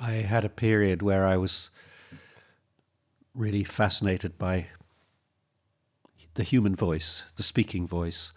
I had a period where I was really fascinated by the human voice, the speaking voice.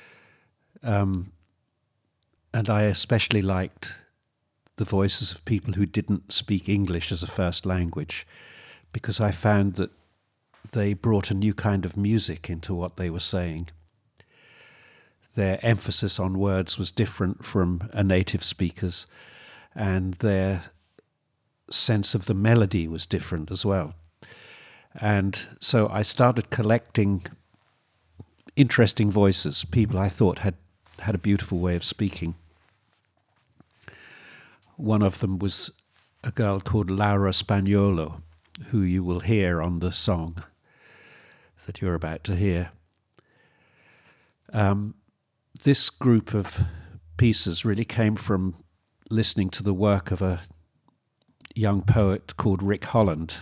And I especially liked the voices of people who didn't speak English as a first language, because I found that they brought a new kind of music into what they were saying. Their emphasis on words was different from a native speaker's, and their sense of the melody was different as well. And so I started collecting interesting voices, people I thought had a beautiful way of speaking. One of them was a girl called Laura Spagnolo, who you will hear on the song that you're about to hear. This group of pieces really came from listening to the work of a young poet called Rick Holland,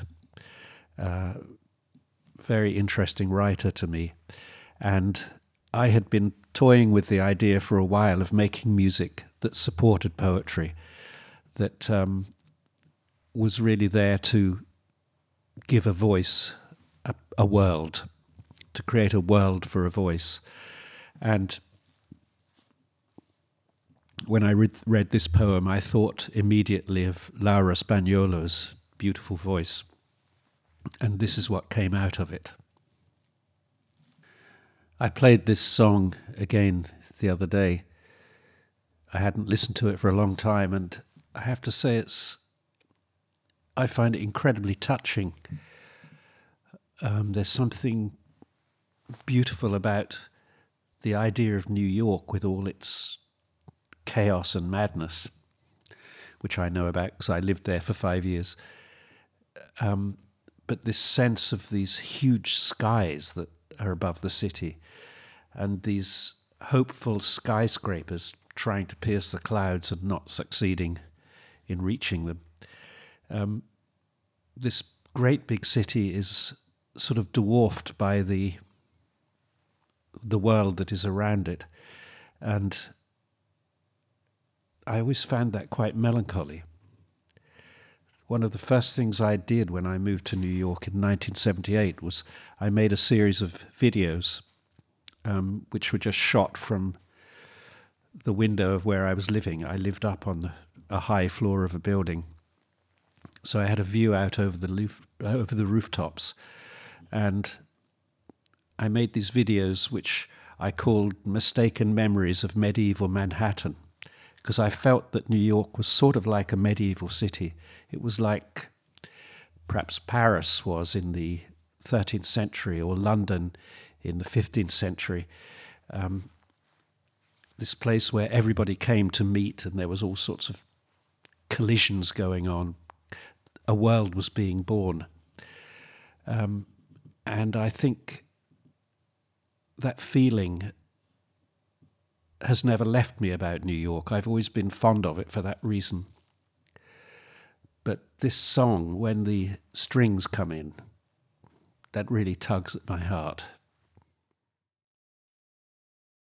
very interesting writer to me. And I had been toying with the idea for a while of making music that supported poetry, that was really there to give a voice, a world, to create a world for a voice. And when I read this poem, I thought immediately of Laura Spagnolo's beautiful voice. And this is what came out of it. I played this song again the other day. I hadn't listened to it for a long time, and I have to say I find it incredibly touching. There's something beautiful about the idea of New York with all its chaos and madness, which I know about because I lived there for 5 years. But this sense of these huge skies that are above the city and these hopeful skyscrapers trying to pierce the clouds and not succeeding in reaching them. This great big city is sort of dwarfed by the world that is around it. And I always found that quite melancholy. One of the first things I did when I moved to New York in 1978 was I made a series of videos which were just shot from the window of where I was living. I lived up on a high floor of a building, so I had a view out over the rooftops, and I made these videos which I called Mistaken Memories of Medieval Manhattan, because I felt that New York was sort of like a medieval city. It was like perhaps Paris was in the 13th century or London in the 15th century. This place where everybody came to meet and there was all sorts of collisions going on. A world was being born. And I think that feeling has never left me about New York. I've always been fond of it for that reason. But this song, when the strings come in, that really tugs at my heart.